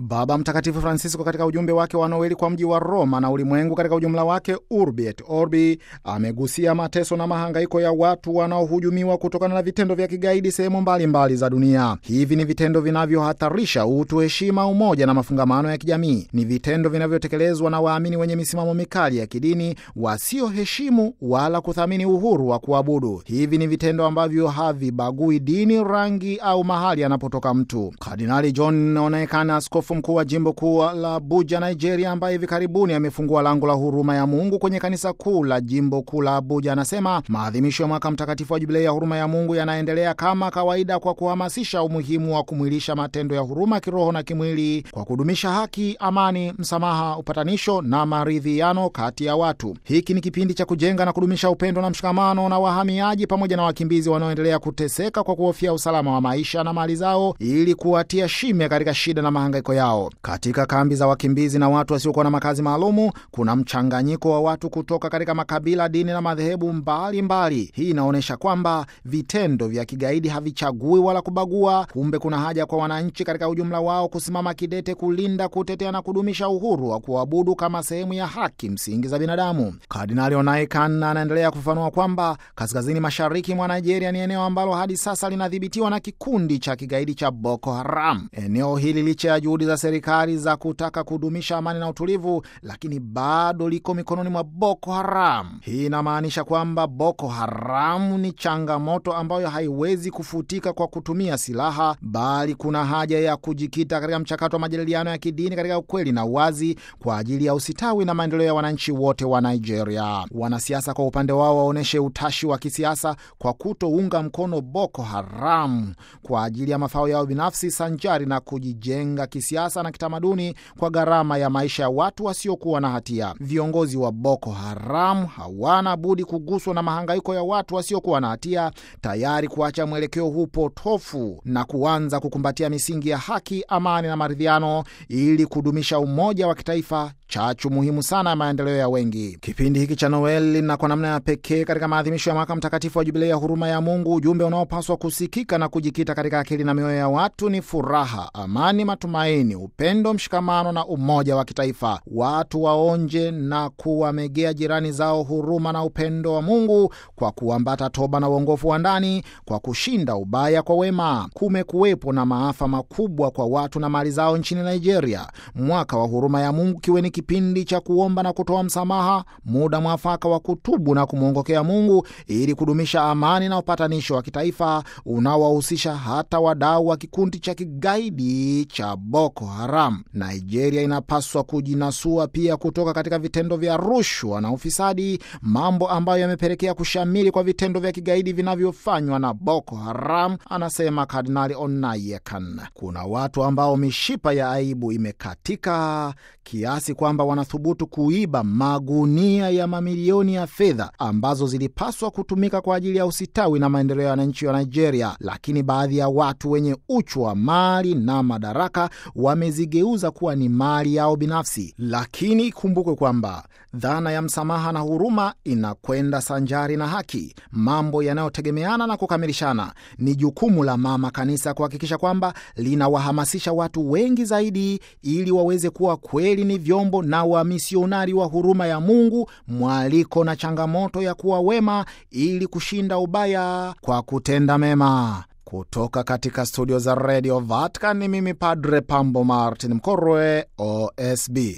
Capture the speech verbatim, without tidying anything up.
Baba Mtakatifu Francisco katika ujumbe wake wa Noeli kwa mji wa Roma na ulimwengu katika ujumla wake, Urbi et Orbi, amegusia mateso na mahangaiko ya watu wanaohujumiwa kutokana na vitendo vya kigaidi sehemu mbalimbali za dunia. Hivi ni vitendo vinavyohatarisha utu, heshima, umoja na mafungamano ya kijamii. Ni vitendo vinavyotekelezwa na waamini wenye misimamo mikali ya kidini, wasioheshimu wala kuthamini uhuru wa kuabudu. Hivi ni vitendo ambavyo havibagui dini, rangi au mahali anapotoka mtu. Kardinali John Onekana, askofu mkuu wa jimbo kuu la Abuja, Nigeria, ambaye hivi karibuni amefungua lango la huruma ya Mungu kwenye kanisa kuu la jimbo kuu la Abuja, anasema maadhimisho ya mwaka mtakatifu wa jubilei ya huruma ya Mungu yanaendelea kama kawaida kwa kuhamasisha umuhimu wa kumwilisha matendo ya huruma kiroho na kimwili kwa kudumisha haki, amani, msamaha, upatanisho na maridhiano kati ya watu. Hiki ni kipindi cha kujenga na kudumisha upendo na mshikamano na wahamiaji pamoja na wakimbizi wanaoendelea kuteseka kwa kuhofia usalama wa maisha na mali zao, ili kuwatia shime katika shida na mahangaiko yao. Katika kambi za wakimbizi na watu wasiokuwa na makazi maalumu, kuna mchanganyiko wa watu kutoka katika makabila, dini na madhehebu mbalimbali. Hii inaonyesha kwamba vitendo vya kigaidi havichagui wala kubagua. Kumbe kuna haja kwa wananchi katika ujumla wao kusimama kidete kulinda, kutetea na kudumisha uhuru wa kuabudu kama sehemu ya haki msingi za binadamu. Kardinali Onaikan anaendelea kufafanua kwamba kaskazini mashariki mwa Nigeria ni eneo ambalo hadi sasa linadhibitiwa na kikundi cha kigaidi cha Boko Haram. Eneo hili, licha ya juhudi za serikali za kutaka kudumisha amani na utulivu, lakini bado liko mikononi mwa Boko Haram. Hii inamaanisha kwamba Boko Haram ni changamoto ambayo haiwezi kufutika kwa kutumia silaha, bali kuna haja ya kujikita katika mchakato wa majadiliano ya kidini katika ukweli na uwazi kwa ajili ya usitawi na maendeleo ya wananchi wote wa Nigeria. Wanasiasa kwa upande wao waoneshe utashi wa kisiasa kwa kutounga mkono Boko Haram kwa ajili ya mafao yao binafsi, sanjari na kujijenga kisiasa na kitamaduni kwa gharama ya maisha ya watu wasiokuwa na hatia. Viongozi wa Boko Haram hawana budi kuguswa na mahangaiko ya watu wasiokuwa na hatia, tayari kuacha mwelekeo huu potofu na kuanza kukumbatia misingi ya haki, amani na maridhiano ili kudumisha umoja wa kitaifa, chachu muhimu sana ya maendeleo ya wengi. Kipindi hiki cha Noeli, na kwa namna ya pekee katika maadhimisho ya mwaka mtakatifu wa jubilei ya huruma ya Mungu, ujumbe unaopaswa kusikika na kujikita katika akili na mioyo ya watu ni furaha, amani, matumaini, upendo, mshikamano na umoja wa kitaifa. Watu waonje na kuwamegea jirani zao huruma na upendo wa Mungu kwa kuambata toba na uongofu wa ndani, kwa kushinda ubaya kwa wema. Kumekuwepo na maafa makubwa kwa watu na mali zao nchini Nigeria. Mwaka wa huruma ya Mungu kiwe ni kipindi cha kuomba na kutoa msamaha, muda mwafaka wa kutubu na kumwongokea Mungu ili kudumisha amani na upatanisho wa kitaifa unaowahusisha hata wadau wa kikundi cha kigaidi cha Boko Haram. Nigeria inapaswa kujinasua pia kutoka katika vitendo vya rushwa na ufisadi, mambo ambayo yamepelekea kushamiri kwa vitendo vya kigaidi vinavyofanywa na Boko Haram, anasema Kardinali Onaikan. Kuna watu ambao mishipa ya aibu imekatika kiasi kwamba wanathubutu kuiba magunia ya mamilioni ya fedha ambazo zilipaswa kutumika kwa ajili ya usitawi na maendeleo ya wananchi wa Nigeria, lakini baadhi ya watu wenye uchu wa mali na madaraka wamezigeuza kuwa ni mali yao binafsi. Lakini kumbukwe kwamba dhana ya msamaha na huruma inakwenda sanjari na haki, mambo yanayotegemeana na kukamilishana. Ni jukumu la mama kanisa kuhakikisha kwamba linawahamasisha watu wengi zaidi ili waweze kuwa kweli ni vyombo na wamisionari wa huruma ya Mungu, mwaliko na changamoto ya kuwa wema ili kushinda ubaya kwa kutenda mema. Kutoka katika studio za Radio Vatican, ni mimi Padre Pambo Martin Mkorwe, O S B.